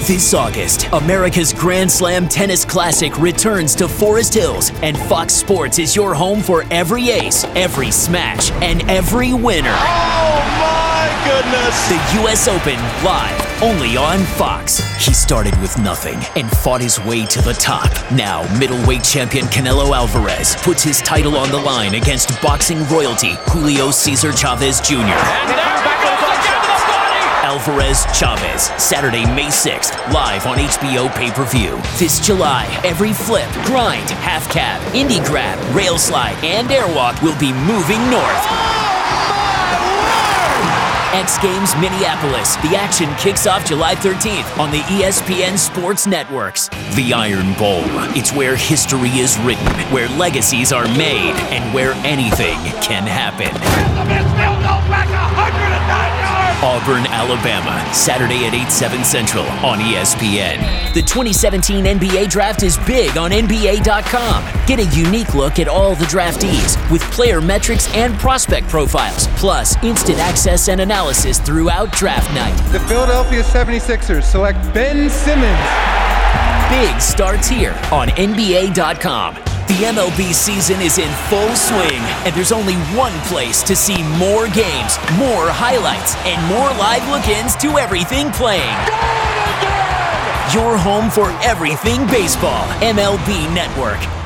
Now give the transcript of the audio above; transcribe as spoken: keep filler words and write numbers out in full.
This August, America's Grand Slam Tennis Classic returns to Forest Hills, and Fox Sports is your home for every ace, every smash, and every winner. Oh my goodness! The U S Open, live, only on Fox. He started with nothing and fought his way to the top. Now, middleweight champion Canelo Alvarez puts his title on the line against boxing royalty Julio Cesar Chavez Junior And there back goes again to the body! Alvarez Chavez, Saturday, May sixth, live on H B O pay-per-view. This July, every flip, grind, half cab, indie grab, rail slide, and airwalk will be moving north. X Games Minneapolis. The action kicks off July thirteenth on the E S P N Sports Networks. The Iron Bowl. It's where history is written, where legacies are made, and where anything can happen. Auburn, Alabama, Saturday at eight, seven Central on E S P N. The twenty seventeen N B A Draft is big on N B A dot com. Get a unique look at all the draftees with player metrics and prospect profiles, plus instant access and analysis throughout draft night. The Philadelphia seventy-sixers select Ben Simmons. Big starts here on N B A dot com. The M L B season is in full swing, and there's only one place to see more games, more highlights, and more live look-ins to everything playing. Your home for everything baseball. M L B Network.